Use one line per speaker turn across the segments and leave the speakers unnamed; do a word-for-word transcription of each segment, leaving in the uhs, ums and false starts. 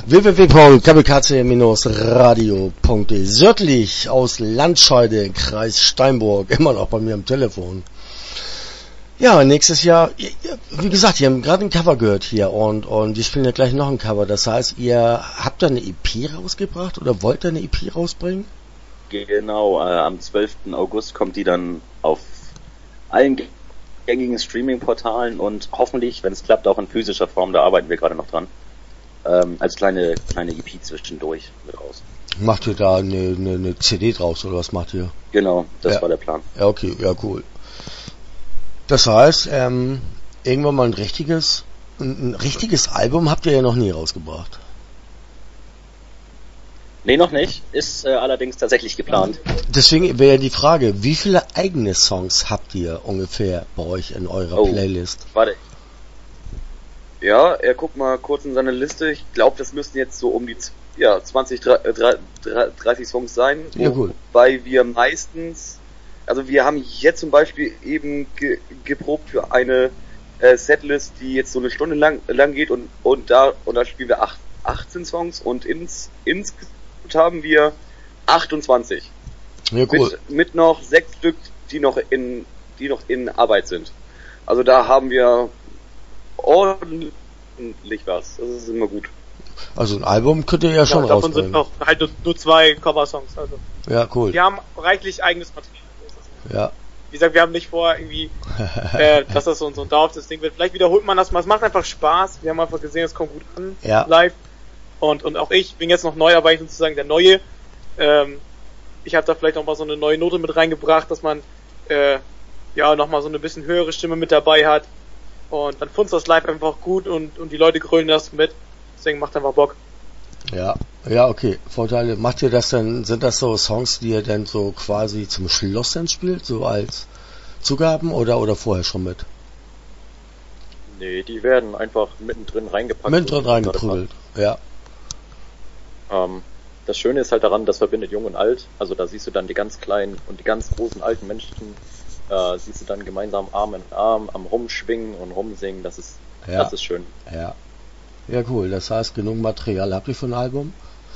w w w punkt kamikaze radio punkt de Sörtlich aus Landscheide, Kreis Steinburg, immer noch bei mir am Telefon. Ja, nächstes Jahr, wie gesagt, ihr habt gerade ein Cover gehört hier und und die spielen ja gleich noch ein Cover. Das heißt, ihr habt da eine E P rausgebracht oder wollt ihr eine E P rausbringen?
Genau, äh, am zwölften August kommt die dann auf allen gängigen Streaming-Portalen und hoffentlich, wenn es klappt, auch in physischer Form, da arbeiten wir gerade noch dran, ähm, als kleine kleine E P zwischendurch mit raus.
Macht ihr da eine, eine, eine C D draus oder was macht ihr?
Genau, das
ja.
war der Plan.
Ja, okay, ja, cool. Das heißt, ähm, irgendwann mal ein richtiges, ein, ein richtiges Album habt ihr ja noch nie rausgebracht.
Nee, noch nicht. Ist äh, allerdings tatsächlich geplant.
Deswegen wäre ja die Frage, wie viele eigene Songs habt ihr ungefähr bei euch in eurer
oh,
Playlist?
Warte. Ja, er guckt mal kurz in seine Liste. Ich glaube, das müssten jetzt so um die ja, zwanzig, dreißig Songs sein.
Ja, gut.
Wobei wir meistens, also wir haben jetzt zum Beispiel eben ge, geprobt für eine äh, Setlist, die jetzt so eine Stunde lang, lang geht und, und da und da spielen wir acht, achtzehn Songs und ins, insgesamt haben wir achtundzwanzig.
Ja, cool.
Mit, mit noch sechs Stück, die noch in, die noch in Arbeit sind. Also da haben wir ordentlich was. Das ist immer gut.
Also ein Album könnt ihr ja, ja schon
davon
rausbringen.
Davon sind noch halt nur, nur zwei Cover-Songs. Also.
Ja, cool.
Wir haben reichlich eigenes Material.
Ja.
Wie gesagt, wir haben nicht vor, irgendwie, äh, dass das so, so ein dauerhaftes Ding wird. Vielleicht wiederholt man das mal. Es macht einfach Spaß. Wir haben einfach gesehen, es kommt gut an.
Ja.
Live. Und, und auch ich bin jetzt noch neu, aber ich bin sozusagen der Neue. Ähm, ich habe da vielleicht noch mal so eine neue Note mit reingebracht, dass man äh, ja noch mal so eine bisschen höhere Stimme mit dabei hat. Und dann funzt das live einfach gut und, und die Leute grölen das mit. Deswegen macht einfach Bock.
Ja, ja, okay. Vorteile. Macht ihr das denn, sind das so Songs, die ihr denn so quasi zum Schluss dann spielt, so als Zugaben oder oder vorher schon mit?
Nee, die werden einfach mittendrin reingepackt.
Mittendrin reingeprügelt, ja.
Ähm, das Schöne ist halt daran, das verbindet Jung und Alt. Also da siehst du dann die ganz kleinen und die ganz großen alten Menschen, äh, siehst du dann gemeinsam Arm in Arm am Rumschwingen und Rumsingen. Das ist,
ja.
das ist schön.
Ja. Ja, cool. Das heißt, genug Material habt ihr für ein Album.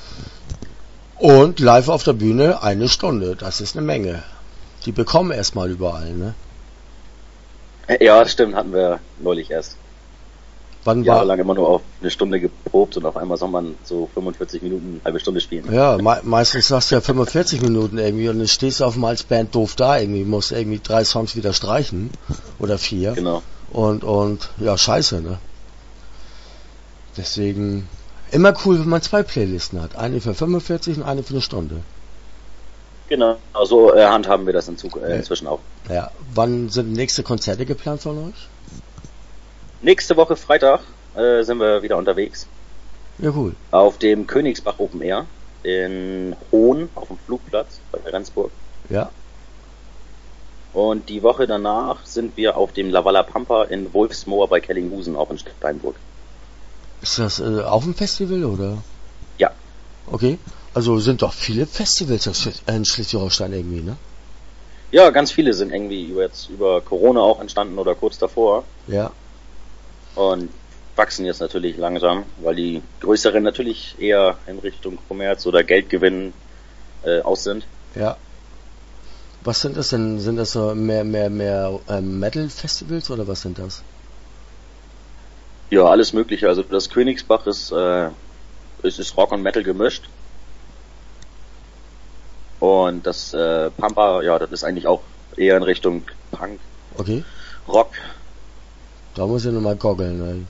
Und live auf der Bühne eine Stunde. Das ist eine Menge. Die bekommen erstmal überall, ne?
Ja, das stimmt. Hatten wir neulich erst.
Wann war?
Jahrelang immer nur auf eine Stunde geprobt und auf einmal soll man so fünfundvierzig Minuten, eine halbe Stunde spielen.
Ja, me- meistens sagst du ja fünfundvierzig Minuten irgendwie und dann stehst du auf einmal als Band doof da irgendwie, musst irgendwie drei Songs wieder streichen. Oder vier.
Genau.
Und, und, ja, scheiße, ne? Deswegen, immer cool, wenn man zwei Playlisten hat. Eine für fünfundvierzig und eine für eine Stunde.
Genau, so äh, handhaben wir das in Zug- äh, inzwischen auch.
Ja, wann sind nächste Konzerte geplant von euch?
Nächste Woche Freitag äh, sind wir wieder unterwegs.
Ja, cool.
Auf dem Königsbach Open Air in Hohn auf dem Flugplatz bei Rendsburg.
Ja.
Und die Woche danach sind wir auf dem Lavala Pampa in Wolfsmoor bei Kellinghusen, auch in Steinburg.
Ist das äh, auch ein Festival, oder?
Ja.
Okay. Also sind doch viele Festivals in Schleswig-Holstein irgendwie, ne?
Ja, ganz viele sind irgendwie über jetzt über Corona auch entstanden oder kurz davor.
Ja.
Und wachsen jetzt natürlich langsam, weil die größeren natürlich eher in Richtung Kommerz oder Geldgewinn äh, aus sind.
Ja. Was sind das denn? Sind das so mehr mehr mehr ähm, Metal-Festivals oder was sind das?
Ja, alles Mögliche. Also das Königsbach ist, äh, ist, ist Rock und Metal gemischt. Und das äh, Pampa, ja, das ist eigentlich auch eher in Richtung Punk.
Okay.
Rock.
Da muss ich nochmal goggeln, ne?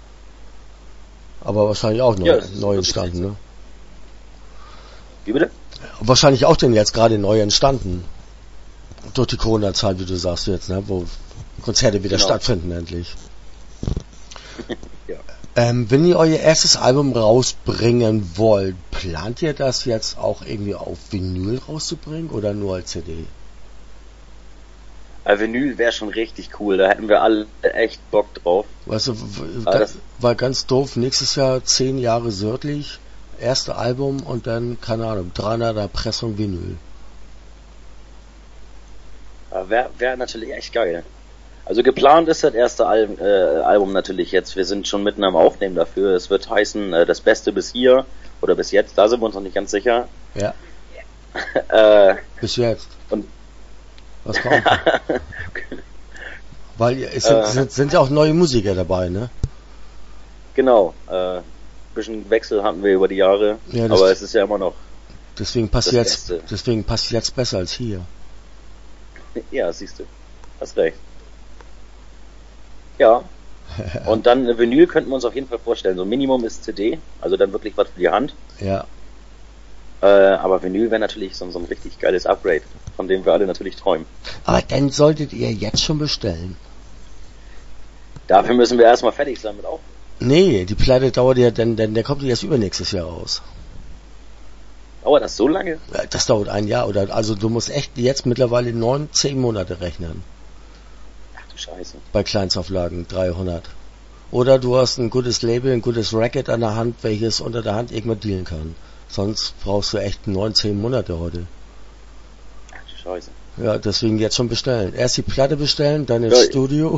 Aber wahrscheinlich auch neu,
Ja,
neu entstanden, ne?
Wie bitte?
Wahrscheinlich auch denn jetzt gerade neu entstanden. Durch die Corona-Zeit, wie du sagst jetzt, ne? Wo Konzerte wieder
Genau.
stattfinden endlich.
Ja.
Ähm, wenn ihr euer erstes Album rausbringen wollt, plant ihr das jetzt auch irgendwie auf Vinyl rauszubringen oder nur als C D?
Äh, Vinyl wäre schon richtig cool, da hätten wir alle echt Bock drauf.
Weißt du, w-
Aber
ga-
das-
war ganz doof, nächstes Jahr zehn Jahre Sörtlich, erste Album und dann, keine Ahnung, dreihundert Erpressung Vinyl.
Wäre wär natürlich echt geil.
Also geplant ist das erste Al- äh, Album natürlich jetzt. Wir sind schon mitten am Aufnehmen dafür. Es wird heißen, äh, das Beste bis hier oder bis jetzt. Da sind wir uns noch nicht ganz sicher.
Ja.
äh,
Bis jetzt.
Und
was kommt? Weil es sind,
Äh.
sind, sind ja auch neue Musiker dabei, ne?
Genau. Äh, bisschen Wechsel hatten wir über die Jahre,
Ja, das-
aber es ist ja immer noch.
Deswegen passt
Das
jetzt,
Beste.
deswegen passt jetzt besser als hier.
Ja, siehst du. Hast recht. Ja. Und dann äh, Vinyl könnten wir uns auf jeden Fall vorstellen. So Minimum ist C D, also dann wirklich was für die Hand.
Ja.
Äh, aber Vinyl wäre natürlich so, so ein richtig geiles Upgrade, von dem wir alle natürlich träumen.
Aber dann solltet ihr jetzt schon bestellen.
Dafür müssen wir erstmal fertig sein mit auch.
Nee, die Platte dauert ja, denn, denn der kommt ja erst übernächstes Jahr raus.
Dauert das so lange?
Ja, das dauert ein Jahr oder, also du musst echt jetzt mittlerweile neun, zehn Monate rechnen.
Ach du Scheiße.
Bei Kleinstauflagen dreihundert. Oder du hast ein gutes Label, ein gutes Racket an der Hand, welches unter der Hand irgendwann dealen kann. Sonst brauchst du echt neun, zehn Monate heute.
Ach du Scheiße.
Ja, deswegen jetzt schon bestellen. Erst die Platte bestellen, dann ins
Ja.
Studio.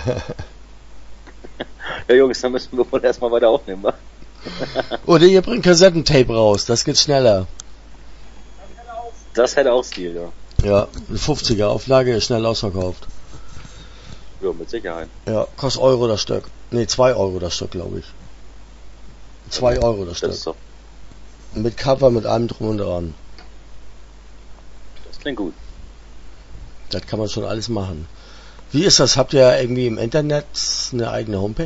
Ja Jungs, dann müssen wir wohl erstmal weiter aufnehmen, wa?
Oder ihr bringt Kassettentape raus, das geht schneller.
Das hätte auch Stil, ja.
Ja, eine fünfziger Auflage ist schnell ausverkauft.
Ja, mit Sicherheit.
Ja, kostet Euro das Stück. Nee, zwei Euro das Stück, glaube ich. Zwei Euro das Stück.
Das ist doch,
Mit Cover, mit allem drum und dran.
das klingt gut.
Das kann man schon alles machen. Wie ist das? Habt ihr irgendwie im Internet eine eigene Homepage?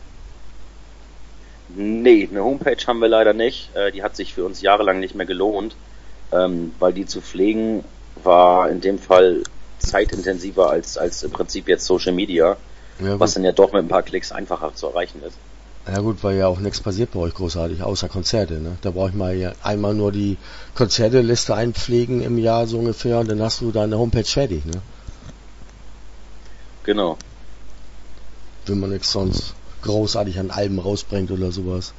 Nee, eine Homepage haben wir leider nicht. Äh, die hat sich für uns jahrelang nicht mehr gelohnt, ähm, weil die zu pflegen war in dem Fall zeitintensiver als, als im Prinzip jetzt Social Media,
Ja,
was
gut.
dann ja doch mit ein paar Klicks einfacher zu erreichen ist.
Ja gut, weil ja auch nichts passiert bei euch großartig, außer Konzerte, ne? Da brauche ich mal ja einmal nur die Konzerteliste einpflegen im Jahr so ungefähr und dann hast du deine Homepage fertig, ne?
Genau.
Wenn man nichts sonst großartig an Alben rausbringt oder sowas.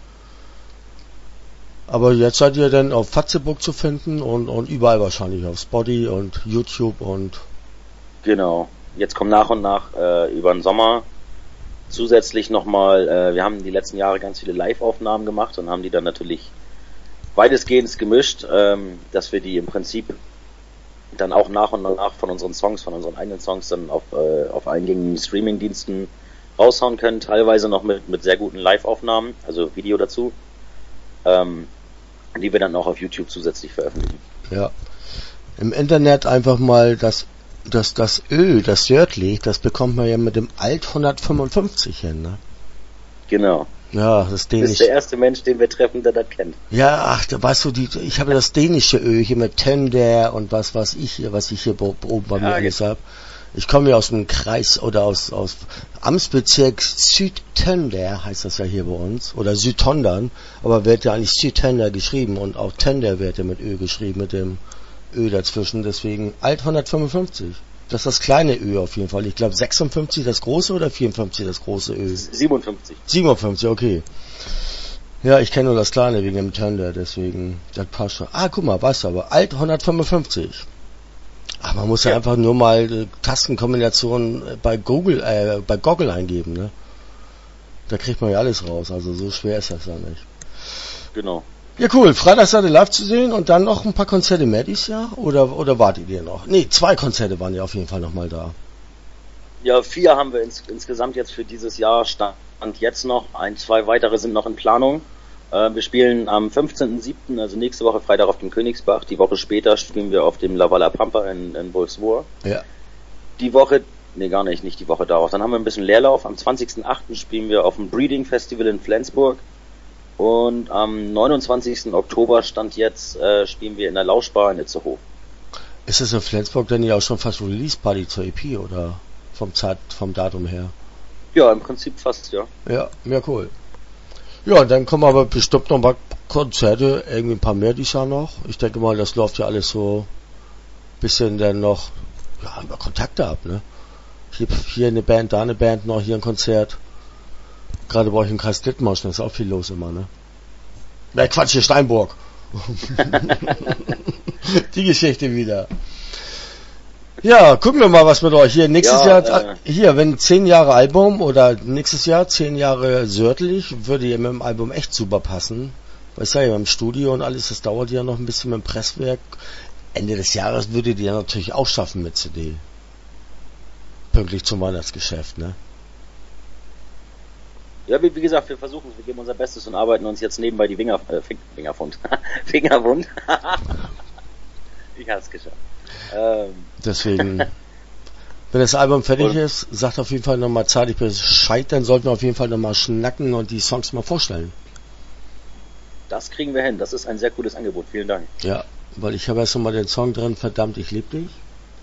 Aber jetzt seid ihr dann auf Fatzeburg zu finden und, und überall wahrscheinlich auf Spotify und YouTube und
Genau. Jetzt kommen nach und nach äh, über den Sommer zusätzlich nochmal, äh, wir haben die letzten Jahre ganz viele Live-Aufnahmen gemacht und haben die dann natürlich weitestgehend gemischt, ähm, dass wir die im Prinzip dann auch nach und nach von unseren Songs, von unseren eigenen Songs dann auf, äh, auf eingängigen Streaming-Diensten raushauen können, teilweise noch mit, mit sehr guten Live-Aufnahmen, also Video dazu, ähm, die wir dann auch auf YouTube zusätzlich veröffentlichen.
ja. Im Internet einfach mal das das das Öl, das Sörtlich, das bekommt man ja mit dem Alt hundertfünfundfünfzig hin, ne?
Genau.
Ja, das
Du bist
dänisch.
der erste Mensch, den wir treffen, der das kennt.
Ja, ach, da weißt du, die, ich habe das dänische Öl hier mit Tender und was was ich hier, was ich hier bo- oben bei mir
Ja,
alles hab. Ich komme ja aus dem Kreis oder aus aus Amtsbezirk Südtender heißt das ja hier bei uns oder Südtondern, aber wird ja eigentlich Südtender geschrieben und auch Tender wird ja mit Ö geschrieben mit dem Ö dazwischen, deswegen Alt hundertfünfundfünfzig. Das ist das kleine Ö auf jeden Fall. Ich glaube sechsundfünfzig das große oder vierundfünfzig das große Ö.
siebenundfünfzig.
siebenundfünfzig, okay. Ja, ich kenne nur das kleine wegen dem Tender, deswegen, das passt schon. Ah, guck mal, weißt du aber, Alt hundertfünfundfünfzig. Ach, man muss ja,
Ja.
einfach nur mal äh, Tastenkombinationen äh, bei Google, äh, bei Goggle eingeben, ne? Da kriegt man ja alles raus, also so schwer ist das ja nicht.
Genau.
Ja, cool. Freitag seid ihr live zu sehen und dann noch ein paar Konzerte mehr dieses Jahr? Oder, oder wartet ihr noch? Nee, zwei Konzerte waren ja auf jeden Fall nochmal da.
Ja, vier haben wir ins, insgesamt jetzt für dieses Jahr, stand jetzt noch. Ein, zwei weitere sind noch in Planung. Äh, wir spielen am fünfzehnten siebten, also nächste Woche Freitag auf dem Königsbach. Die Woche später spielen wir auf dem Lavala Pampa in, in Wolfswohr.
Ja.
Die Woche, nee gar nicht, nicht die Woche darauf. Dann haben wir ein bisschen Leerlauf. Am zwanzigsten achten spielen wir auf dem Breeding Festival in Flensburg. Und am neunundzwanzigsten Oktober stand jetzt, äh, spielen wir in der Lauschbar in Itzehoe.
Ist es in Flensburg denn ja auch schon fast Release-Party zur E P oder vom Zeit, vom Datum her?
Ja, im Prinzip fast, ja.
Ja, ja, cool. Ja, dann kommen aber bestimmt noch ein paar Konzerte, irgendwie ein paar mehr dieses Jahr noch. Ich denke mal, das läuft ja alles so bisschen dann noch, ja, über Kontakte ab, ne? Hier, hier eine Band, da eine Band noch, hier ein Konzert. Gerade bei euch im Kreis Dithmarschen ist auch viel los immer, ne? Na Quatsch, hier Steinburg. Die Geschichte wieder. Ja, gucken wir mal, was mit euch hier nächstes
Ja,
Jahr,
äh,
hier, wenn zehn Jahre Album oder nächstes Jahr zehn Jahre Sörtlich, würde ihr mit dem Album echt super passen. Weil ich sage ja, im Studio und alles, das dauert ja noch ein bisschen mit dem Presswerk. Ende des Jahres würdet ihr natürlich auch schaffen mit C D. Pünktlich zum Weihnachtsgeschäft, ne?
Ja, wie, wie gesagt, wir versuchen es, wir geben unser Bestes und arbeiten uns jetzt nebenbei die Finger, äh, Fing, Fingerwund. Fingerwund. Ich hab's geschafft. Ähm.
Deswegen, wenn das Album fertig
Und-
ist, sagt auf jeden Fall nochmal zeitig Bescheid, dann sollten wir auf jeden Fall nochmal schnacken und die Songs mal vorstellen.
Das kriegen wir hin. Das ist ein sehr cooles Angebot. Vielen Dank.
Ja, weil ich habe erst nochmal den Song drin, verdammt, ich lieb dich.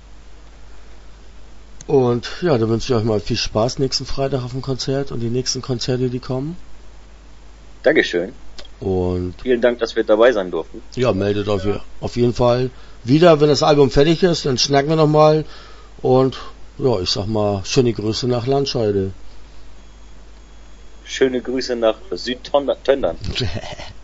Und ja, da wünsche ich euch mal viel Spaß nächsten Freitag auf dem Konzert und die nächsten Konzerte, die kommen.
Dankeschön.
Und
Vielen Dank, dass wir dabei sein durften.
ja, meldet euch auf jeden Fall wieder, wenn das Album fertig ist, dann schnacken wir nochmal. Und ja, ich sag mal, schöne Grüße nach Landscheide.
Schöne Grüße nach Südtöndern.